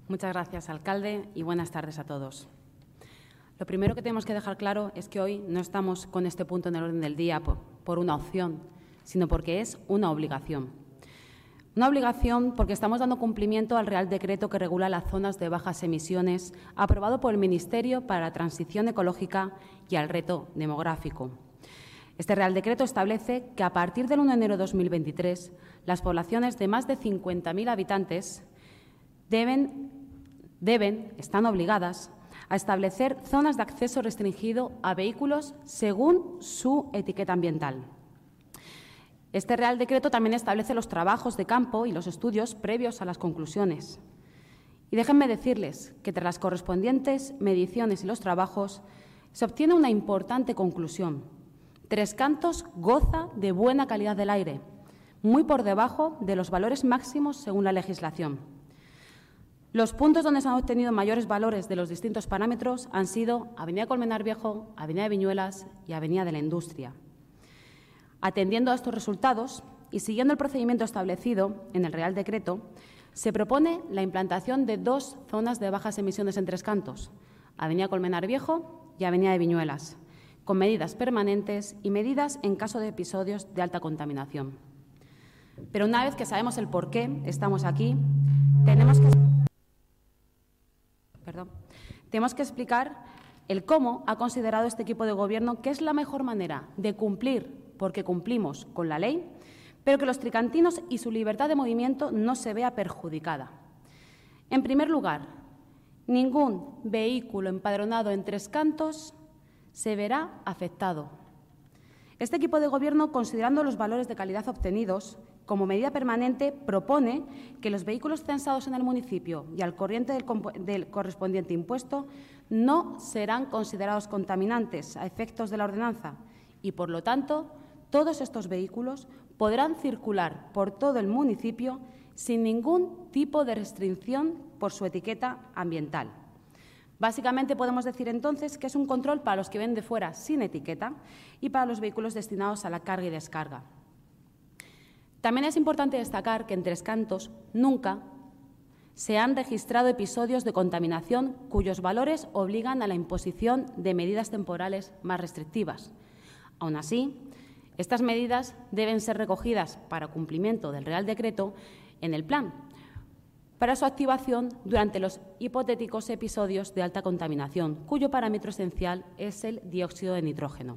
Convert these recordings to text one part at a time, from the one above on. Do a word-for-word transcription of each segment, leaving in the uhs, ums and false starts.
Muchas gracias, alcalde, y buenas tardes a todos. Lo primero que tenemos que dejar claro es que hoy no estamos con este punto en el orden del día por, por una opción, sino porque es una obligación. Una obligación porque estamos dando cumplimiento al Real Decreto que regula las zonas de bajas emisiones aprobado por el Ministerio para la Transición Ecológica y al Reto Demográfico. Este Real Decreto establece que a partir del uno de enero de dos mil veintitrés las poblaciones de más de cincuenta mil habitantes deben, deben, están obligadas a establecer zonas de acceso restringido a vehículos según su etiqueta ambiental. Este Real Decreto también establece los trabajos de campo y los estudios previos a las conclusiones. Y déjenme decirles que tras las correspondientes mediciones y los trabajos se obtiene una importante conclusión. Tres Cantos goza de buena calidad del aire, muy por debajo de los valores máximos según la legislación. Los puntos donde se han obtenido mayores valores de los distintos parámetros han sido Avenida Colmenar Viejo, Avenida Viñuelas y Avenida de la Industria. Atendiendo a estos resultados y siguiendo el procedimiento establecido en el Real Decreto, se propone la implantación de dos zonas de bajas emisiones en Tres Cantos, Avenida Colmenar Viejo y Avenida de Viñuelas, con medidas permanentes y medidas en caso de episodios de alta contaminación. Pero una vez que sabemos el por qué estamos aquí, tenemos que, perdón, tenemos que explicar el cómo ha considerado este equipo de Gobierno que es la mejor manera de cumplir, porque cumplimos con la ley, pero que los tricantinos y su libertad de movimiento no se vea perjudicada. En primer lugar, ningún vehículo empadronado en Tres Cantos se verá afectado. Este equipo de Gobierno, considerando los valores de calidad obtenidos, como medida permanente, propone que los vehículos censados en el municipio y al corriente del, del correspondiente impuesto no serán considerados contaminantes a efectos de la ordenanza y, por lo tanto, todos estos vehículos podrán circular por todo el municipio sin ningún tipo de restricción por su etiqueta ambiental. Básicamente podemos decir entonces que es un control para los que ven de fuera sin etiqueta y para los vehículos destinados a la carga y descarga. También es importante destacar que en Tres Cantos nunca se han registrado episodios de contaminación cuyos valores obligan a la imposición de medidas temporales más restrictivas. Aún así, estas medidas deben ser recogidas para cumplimiento del Real Decreto en el plan, para su activación durante los hipotéticos episodios de alta contaminación, cuyo parámetro esencial es el dióxido de nitrógeno.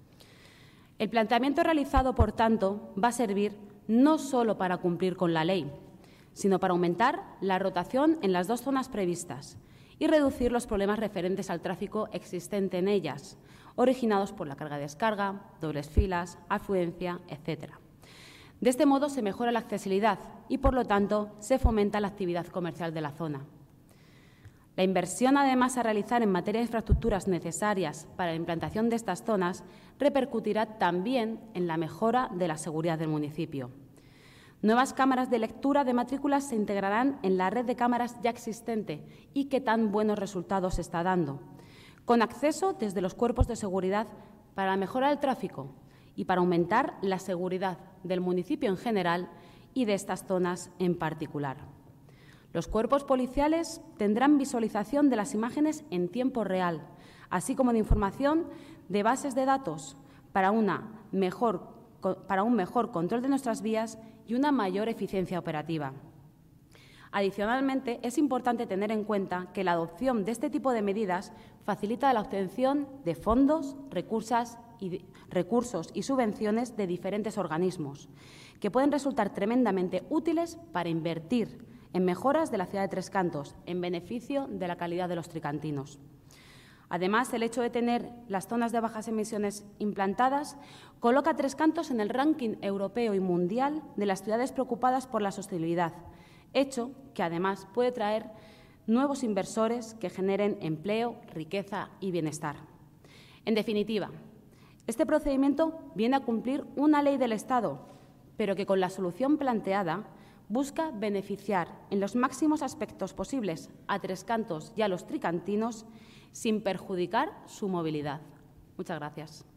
El planteamiento realizado, por tanto, va a servir no solo para cumplir con la ley, sino para aumentar la rotación en las dos zonas previstas y reducir los problemas referentes al tráfico existente en ellas, originados por la carga-descarga, dobles filas, afluencia, etcétera. De este modo se mejora la accesibilidad y, por lo tanto, se fomenta la actividad comercial de la zona. La inversión, además, a realizar en materia de infraestructuras necesarias para la implantación de estas zonas repercutirá también en la mejora de la seguridad del municipio. Nuevas cámaras de lectura de matrículas se integrarán en la red de cámaras ya existente y que tan buenos resultados está dando, con acceso desde los cuerpos de seguridad para la mejora del tráfico y para aumentar la seguridad del municipio en general y de estas zonas en particular. Los cuerpos policiales tendrán visualización de las imágenes en tiempo real, así como de información de bases de datos para, una mejor, para un mejor control de nuestras vías y una mayor eficiencia operativa. Adicionalmente, es importante tener en cuenta que la adopción de este tipo de medidas facilita la obtención de fondos, recursos y, recursos y subvenciones de diferentes organismos, que pueden resultar tremendamente útiles para invertir en mejoras de la ciudad de Tres Cantos, en beneficio de la calidad de los tricantinos. Además, el hecho de tener las zonas de bajas emisiones implantadas coloca a Tres Cantos en el ranking europeo y mundial de las ciudades preocupadas por la sostenibilidad, hecho que además puede traer nuevos inversores que generen empleo, riqueza y bienestar. En definitiva, este procedimiento viene a cumplir una ley del Estado, pero que con la solución planteada busca beneficiar en los máximos aspectos posibles a Tres Cantos y a los tricantinos sin perjudicar su movilidad. Muchas gracias.